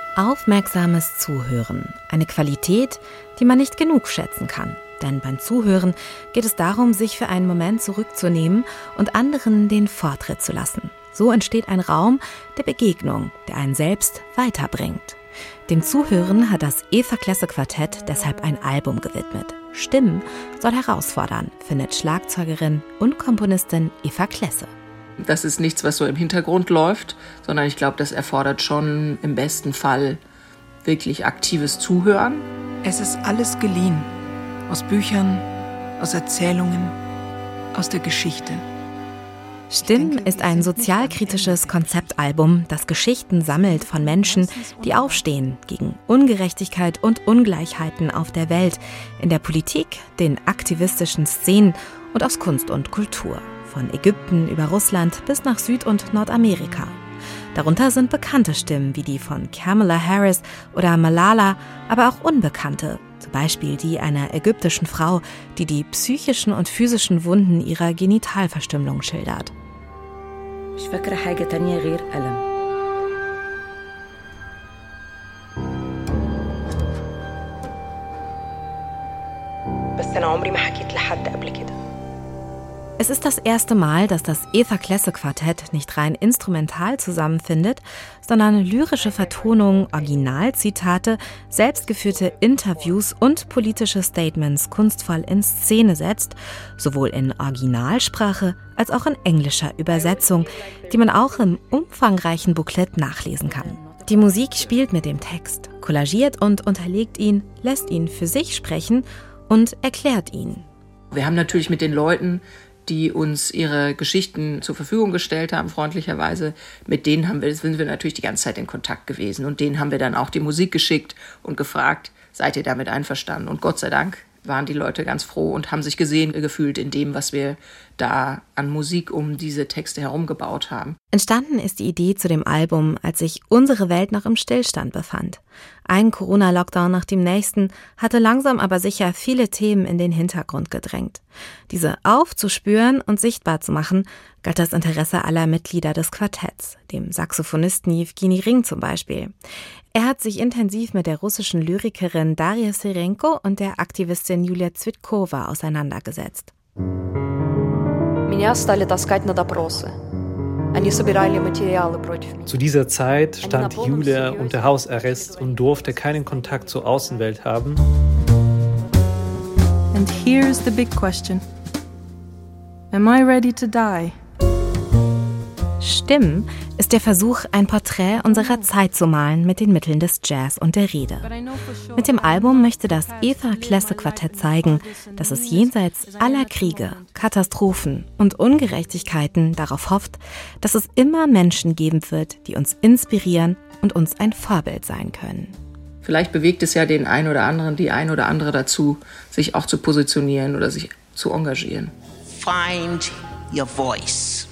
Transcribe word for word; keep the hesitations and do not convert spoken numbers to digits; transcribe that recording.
Aufmerksames Zuhören, eine Qualität, die man nicht genug schätzen kann. Denn beim Zuhören geht es darum, sich für einen Moment zurückzunehmen und anderen den Vortritt zu lassen. So entsteht ein Raum der Begegnung, der einen selbst weiterbringt. Dem Zuhören hat das Eva Klesse Quartett deshalb ein Album gewidmet. Stimmen soll herausfordern, findet Schlagzeugerin und Komponistin Eva Klesse. Das ist nichts, was so im Hintergrund läuft, sondern ich glaube, das erfordert schon im besten Fall wirklich aktives Zuhören. Es ist alles geliehen. Aus Büchern, aus Erzählungen, aus der Geschichte. Stimmen ist ein sozialkritisches Konzeptalbum, das Geschichten sammelt von Menschen, die aufstehen gegen Ungerechtigkeit und Ungleichheiten auf der Welt, in der Politik, den aktivistischen Szenen und aus Kunst und Kultur. Von Ägypten über Russland bis nach Süd- und Nordamerika. Darunter sind bekannte Stimmen wie die von Kamala Harris oder Malala, aber auch unbekannte, zum Beispiel die einer ägyptischen Frau, die die psychischen und physischen Wunden ihrer Genitalverstümmelung schildert. Es ist das erste Mal, dass das Eva Klesse Quartett nicht rein instrumental zusammenfindet, sondern lyrische Vertonungen, Originalzitate, selbstgeführte Interviews und politische Statements kunstvoll in Szene setzt, sowohl in Originalsprache als auch in englischer Übersetzung, die man auch im umfangreichen Booklet nachlesen kann. Die Musik spielt mit dem Text, kollagiert und unterlegt ihn, lässt ihn für sich sprechen und erklärt ihn. Wir haben natürlich mit den Leuten, die uns ihre Geschichten zur Verfügung gestellt haben, freundlicherweise, mit denen haben wir, sind wir natürlich die ganze Zeit in Kontakt gewesen. Und denen haben wir dann auch die Musik geschickt und gefragt, seid ihr damit einverstanden? Und Gott sei Dank waren die Leute ganz froh und haben sich gesehen gefühlt in dem, was wir da an Musik um diese Texte herum gebaut haben. Entstanden ist die Idee zu dem Album, als sich unsere Welt noch im Stillstand befand. Ein Corona-Lockdown nach dem nächsten hatte langsam aber sicher viele Themen in den Hintergrund gedrängt. Diese aufzuspüren und sichtbar zu machen, galt das Interesse aller Mitglieder des Quartetts, dem Saxophonisten Jewgeni Ring zum Beispiel. Er hat sich intensiv mit der russischen Lyrikerin Daria Serenko und der Aktivistin Julia Zwitkova auseinandergesetzt. Zu dieser Zeit stand Julia unter Hausarrest und durfte keinen Kontakt zur Außenwelt haben. And here's the big question. Am I ready to die? Stimmen ist der Versuch, ein Porträt unserer Zeit zu malen mit den Mitteln des Jazz und der Rede. Mit dem Album möchte das Eva Klesse Quartett zeigen, dass es jenseits aller Kriege, Katastrophen und Ungerechtigkeiten darauf hofft, dass es immer Menschen geben wird, die uns inspirieren und uns ein Vorbild sein können. Vielleicht bewegt es ja den einen oder anderen, die ein oder andere dazu, sich auch zu positionieren oder sich zu engagieren. Find your voice.